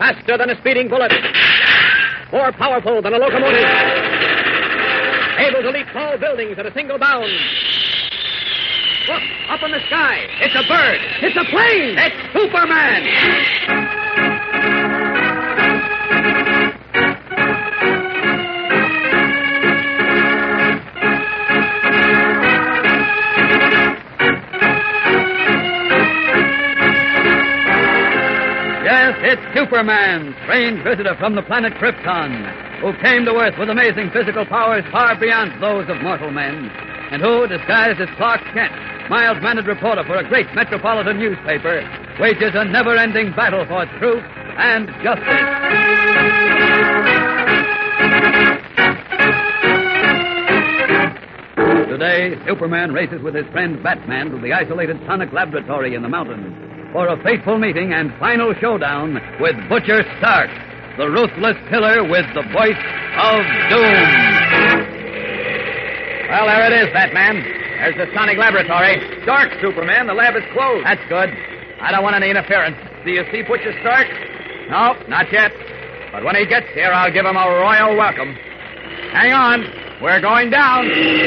Faster than a speeding bullet. More powerful than a locomotive. Able to leap tall buildings at a single bound. Look, up in the sky. It's a bird. It's a plane. It's Superman. Yes, it's Superman, strange visitor from the planet Krypton, who came to Earth with amazing physical powers far beyond those of mortal men, and who, disguised as Clark Kent, mild-mannered reporter for a great metropolitan newspaper, wages a never-ending battle for truth and justice. Today, Superman races with his friend Batman to the isolated Sonic Laboratory in the mountains for a fateful meeting and final showdown with Butcher Stark, the ruthless killer with the voice of doom. Well, there it is, Batman. There's the Sonic Laboratory. Dark, Superman. The lab is closed. That's good. I don't want any interference. Do you see Butcher Stark? No, not yet. But when he gets here, I'll give him a royal welcome. Hang on. We're going down.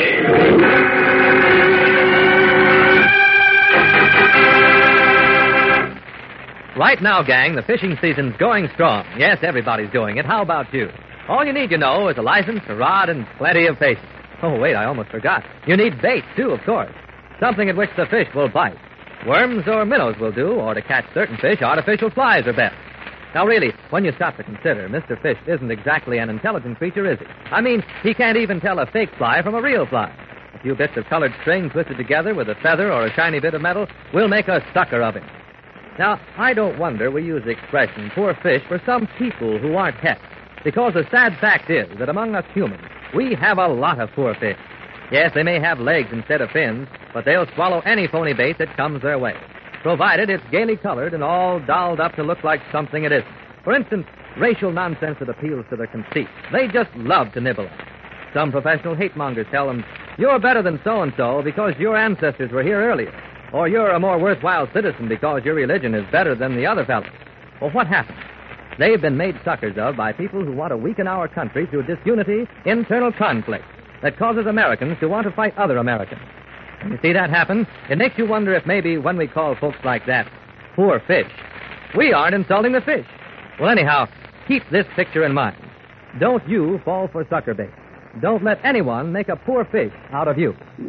Right now, gang, the fishing season's going strong. Yes, everybody's doing it. How about you? All you need, you know, is a license, a rod, and plenty of patience. Oh, wait, I almost forgot. You need bait, too, of course. Something at which the fish will bite. Worms or minnows will do, or to catch certain fish, artificial flies are best. Now, really, when you stop to consider, Mr. Fish isn't exactly an intelligent creature, is he? I mean, he can't even tell a fake fly from a real fly. A few bits of colored string twisted together with a feather or a shiny bit of metal will make a sucker of him. Now, I don't wonder we use the expression poor fish for some people who aren't pets, because the sad fact is that among us humans, we have a lot of poor fish. Yes, they may have legs instead of fins, but they'll swallow any phony bait that comes their way, provided it's gaily colored and all dolled up to look like something it isn't. For instance, racial nonsense that appeals to their conceit. They just love to nibble at it. Some professional hate mongers tell them, you're better than so-and-so because your ancestors were here earlier. Or you're a more worthwhile citizen because your religion is better than the other fellows. Well, what happens? They've been made suckers of by people who want to weaken our country through disunity, internal conflict that causes Americans to want to fight other Americans. When you see that happen, it makes you wonder if maybe when we call folks like that poor fish, we aren't insulting the fish. Well, anyhow, keep this picture in mind. Don't you fall for sucker bait. Don't let anyone make a poor fish out of you.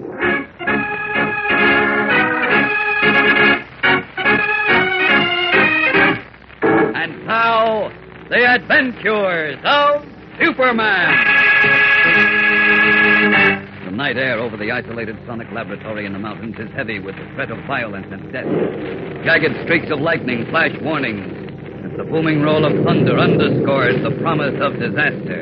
And now, the adventures of Superman. The night air over the isolated Sonic Laboratory in the mountains is heavy with the threat of violence and death. Jagged streaks of lightning flash warnings, as the booming roll of thunder underscores the promise of disaster.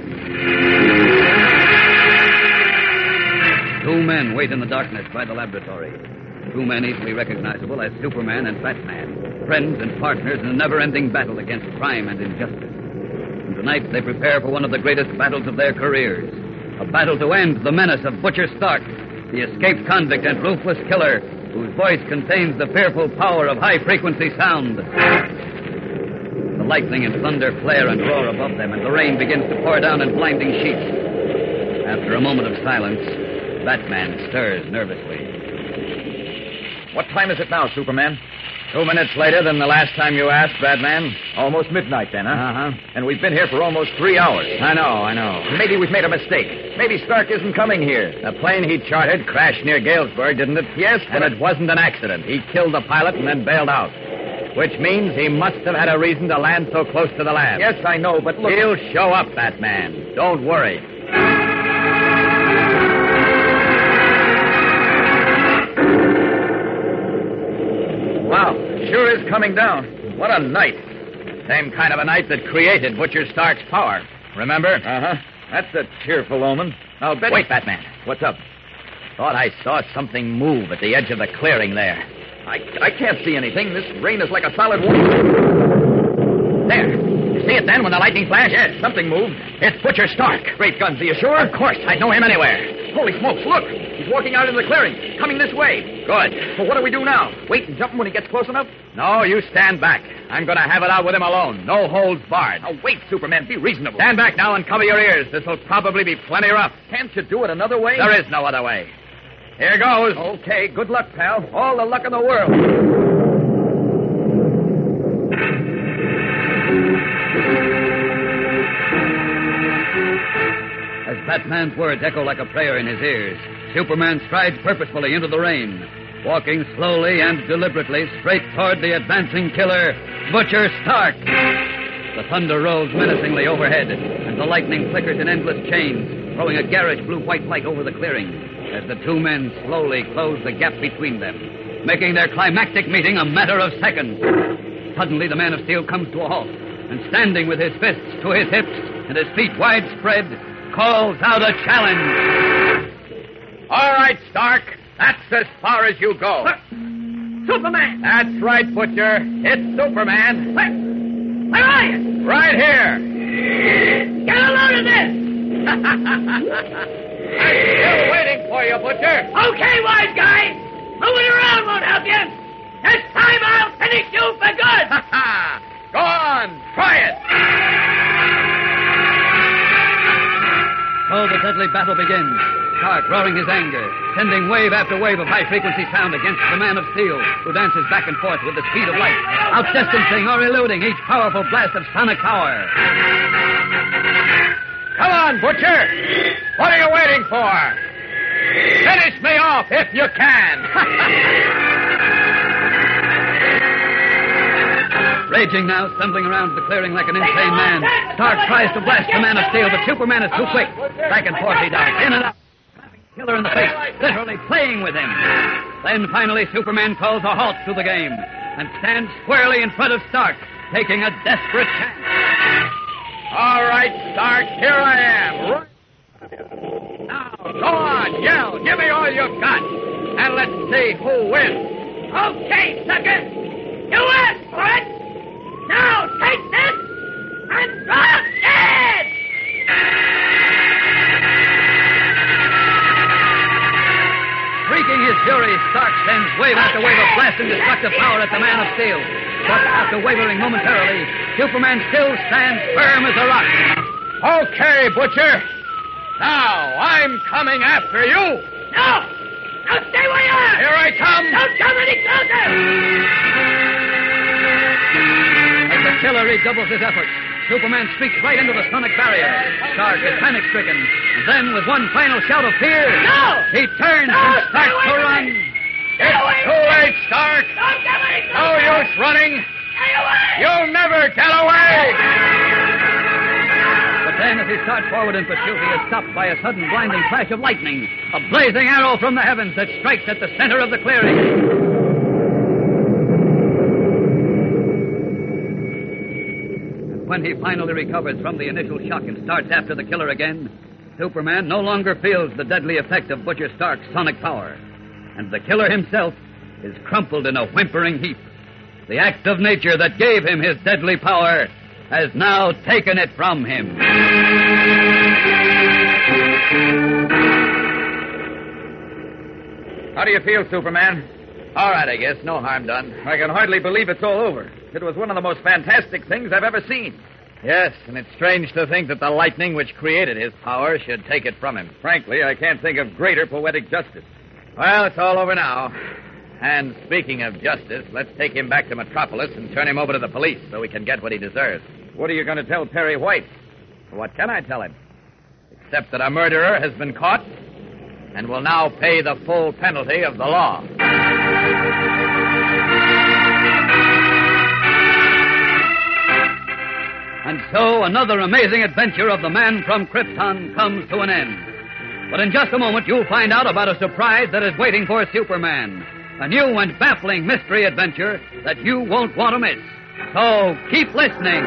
Two men wait in the darkness by the laboratory. Two men easily recognizable as Superman and Batman, friends and partners in a never-ending battle against crime and injustice. And tonight they prepare for one of the greatest battles of their careers. A battle to end the menace of Butcher Stark, the escaped convict and ruthless killer, whose voice contains the fearful power of high-frequency sound. The lightning and thunder flare and roar above them, and the rain begins to pour down in blinding sheets. After a moment of silence, Batman stirs nervously. What time is it now, Superman? 2 minutes later than the last time you asked, Batman. Almost midnight, then, huh? Uh-huh. And we've been here for almost 3 hours. I know. Maybe we've made a mistake. Maybe Stark isn't coming here. The plane he chartered crashed near Galesburg, didn't it? Yes, but And it wasn't an accident. He killed the pilot and then bailed out. Which means he must have had a reason to land so close to the lab. Yes, I know, but look... He'll show up, Batman. Don't worry. Wow, sure is coming down. What a night. Same kind of a night that created Butcher Stark's power. Remember? Uh-huh. That's a cheerful omen. I'll bet... Wait, Batman. What's up? Thought I saw something move at the edge of the clearing there. I can't see anything. This rain is like a solid wall. There. You see it then when the lightning flashed? Yes, something moved. It's Butcher Stark. Great guns, are you sure? Of course. I'd know him anywhere. Holy smokes, look. He's walking out into the clearing, coming this way. Good. Well, what do we do now? Wait and jump him when he gets close enough? No, you stand back. I'm going to have it out with him alone. No holds barred. Now, wait, Superman. Be reasonable. Stand back now and cover your ears. This will probably be plenty rough. Can't you do it another way? There is no other way. Here goes. Okay, good luck, pal. All the luck in the world. As Batman's words echo like a prayer in his ears, Superman strides purposefully into the rain, walking slowly and deliberately straight toward the advancing killer, Butcher Stark. The thunder rolls menacingly overhead, and the lightning flickers in endless chains, throwing a garish blue-white light over the clearing as the two men slowly close the gap between them, making their climactic meeting a matter of seconds. Suddenly, the Man of Steel comes to a halt, and standing with his fists to his hips and his feet wide spread, calls out a challenge. All right, Stark. That's as far as you go. Superman! That's right, Butcher. It's Superman. Where are you? Right here. Get a load of this! I'm still waiting for you, Butcher. Okay, wise guy. Moving around won't help you. This time I'll finish you for good. Go on. Try it. So the deadly battle begins. Stark roaring his anger, sending wave after wave of high-frequency sound against the Man of Steel, who dances back and forth with the speed of light, outdistancing or eluding each powerful blast of sonic power. Come on, Butcher. What are you waiting for? Finish me off if you can. Raging now, stumbling around the clearing like an insane man, Stark tries to blast the Man of Steel, but Superman is too quick. Back and forth he dives, in and out, slapping the killer in the face, literally playing with him. Then finally Superman calls a halt to the game and stands squarely in front of Stark, taking a desperate chance. All right, Stark, here I am. Right. Now, go on, yell. Give me all you've got. And let's see who wins. Okay, sucker. You asked for it. Now take this and drop dead! Shrieking his fury, Stark sends wave after wave of blasting destructive power at the Man of Steel. But after wavering momentarily, Superman still stands firm as a rock. Okay, Butcher. Now, I'm coming after you. No! Now stay where you are! Here I come. Don't come any closer! As the killer redoubles his efforts, Superman streaks right into the sonic barrier. Stark is panic-stricken. And then, with one final shout of fear, No! he turns No, and stay starts away to from run. me! It's too late, Stark. Don't come any No closer! use running. Stay away! You'll never get away. But then, as he starts forward in pursuit, he is stopped by a sudden blinding flash of lightning, a blazing arrow from the heavens that strikes at the center of the clearing. When he finally recovers from the initial shock and starts after the killer again, Superman no longer feels the deadly effect of Butcher Stark's sonic power, and the killer himself is crumpled in a whimpering heap. The act of nature that gave him his deadly power has now taken it from him. How do you feel, Superman? All right, I guess. No harm done. I can hardly believe it's all over. It was one of the most fantastic things I've ever seen. Yes, and it's strange to think that the lightning which created his power should take it from him. Frankly, I can't think of greater poetic justice. Well, it's all over now. And speaking of justice, let's take him back to Metropolis and turn him over to the police so he can get what he deserves. What are you going to tell Perry White? What can I tell him? Except that a murderer has been caught and will now pay the full penalty of the law. And so another amazing adventure of the Man from Krypton comes to an end. But in just a moment, you'll find out about a surprise that is waiting for Superman. A new and baffling mystery adventure that you won't want to miss. So keep listening.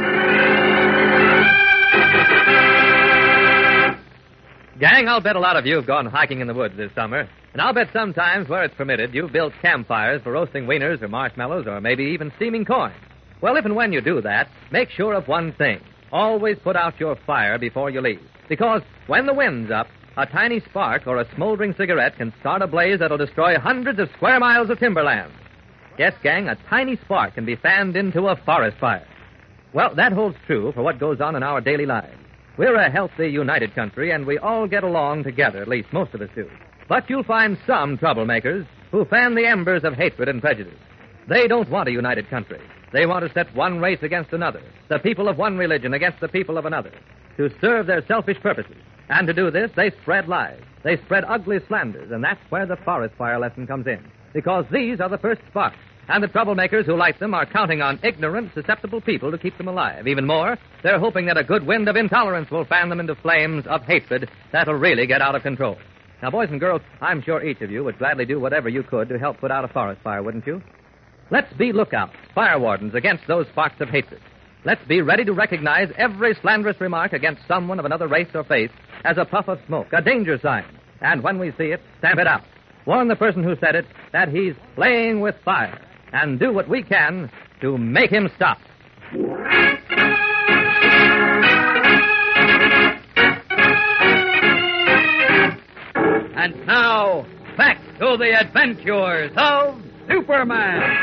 Gang, I'll bet a lot of you have gone hiking in the woods this summer. And I'll bet sometimes, where it's permitted, you've built campfires for roasting wieners or marshmallows or maybe even steaming corn. Well, if and when you do that, make sure of one thing. Always put out your fire before you leave. Because when the wind's up, A tiny spark or a smoldering cigarette can start a blaze that'll destroy hundreds of square miles of timberland. Yes, gang, a tiny spark can be fanned into a forest fire. Well, that holds true for what goes on in our daily lives. We're a healthy, united country, and we all get along together, at least most of us do. But you'll find some troublemakers who fan the embers of hatred and prejudice. They don't want a united country. They want to set one race against another, the people of one religion against the people of another, to serve their selfish purposes. And to do this, they spread lies. They spread ugly slanders, and that's where the forest fire lesson comes in. Because these are the first sparks, and the troublemakers who light them are counting on ignorant, susceptible people to keep them alive. Even more, they're hoping that a good wind of intolerance will fan them into flames of hatred that'll really get out of control. Now, boys and girls, I'm sure each of you would gladly do whatever you could to help put out a forest fire, wouldn't you? Let's be lookouts, fire wardens against those sparks of hatred. Let's be ready to recognize every slanderous remark against someone of another race or faith as a puff of smoke, a danger sign. And when we see it, stamp it out. Warn the person who said it that he's playing with fire. And do what we can to make him stop. And now, back to the adventures of Superman.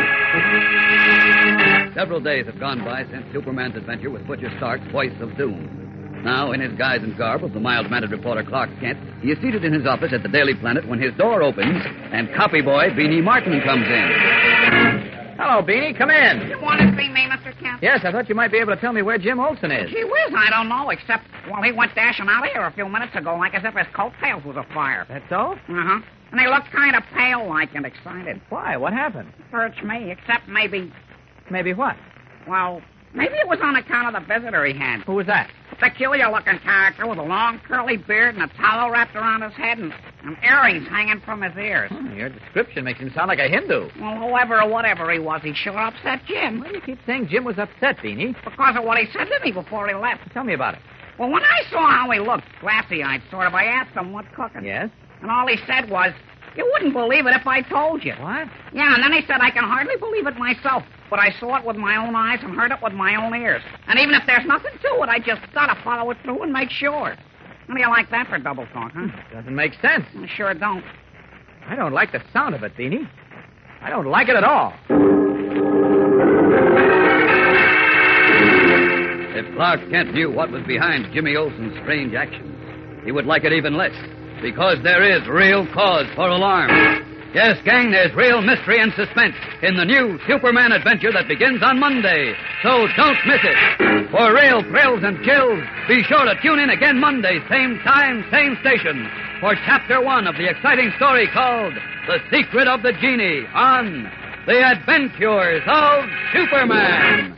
Several days have gone by since Superman's adventure with Butcher Stark's Voice of Doom. Now, in his guise and garb of the mild-mannered reporter Clark Kent, he is seated in his office at the Daily Planet when his door opens and copy boy Beanie Martin comes in. Hello, Beanie. Come in. You want to see me, Mr. Kent? Yes, I thought you might be able to tell me where Jim Olsen is. Gee whiz, I don't know, except, well, he went dashing out of here a few minutes ago like as if his coattails was afire. That's so? Uh-huh. And he looked kind of pale-like and excited. Why? What happened? Search me, except maybe, Maybe what? well, maybe it was on account of the visitor he had. Who was that? A peculiar-looking character with a long curly beard and a towel wrapped around his head and earrings hanging from his ears. Your description makes him sound like a Hindu. Well, whoever or whatever he was, he sure upset Jim. Why do you keep saying Jim was upset, Beanie? Because of what he said to me before he left. Tell me about it. Well, when I saw how he looked, glassy-eyed sort of, I asked him what cooking. Yes? And all he said was, you wouldn't believe it if I told you. What? Yeah, and then he said, I can hardly believe it myself, but I saw it with my own eyes and heard it with my own ears. And even if there's nothing to it, I just gotta follow it through and make sure. How do you like that for double talk, huh? Doesn't make sense. I sure don't. I don't like the sound of it, Beanie. I don't like it at all. If Clark Kent knew what was behind Jimmy Olsen's strange actions, he would like it even less, because there is real cause for alarm. Yes, gang, there's real mystery and suspense in the new Superman adventure that begins on Monday. So don't miss it. For real thrills and chills, be sure to tune in again Monday, same time, same station, for Chapter 1 of the exciting story called The Secret of the Genie on The Adventures of Superman.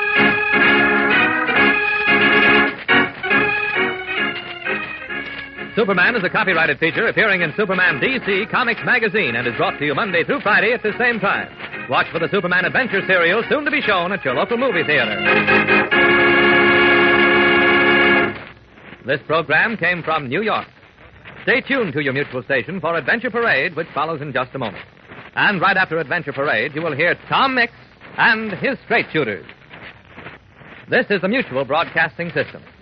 Superman is a copyrighted feature appearing in Superman DC Comics magazine and is brought to you Monday through Friday at the same time. Watch for the Superman Adventure serial soon to be shown at your local movie theater. This program came from New York. Stay tuned to your mutual station for Adventure Parade, which follows in just a moment. And right after Adventure Parade, you will hear Tom Mix and his Straight Shooters. This is the Mutual Broadcasting System.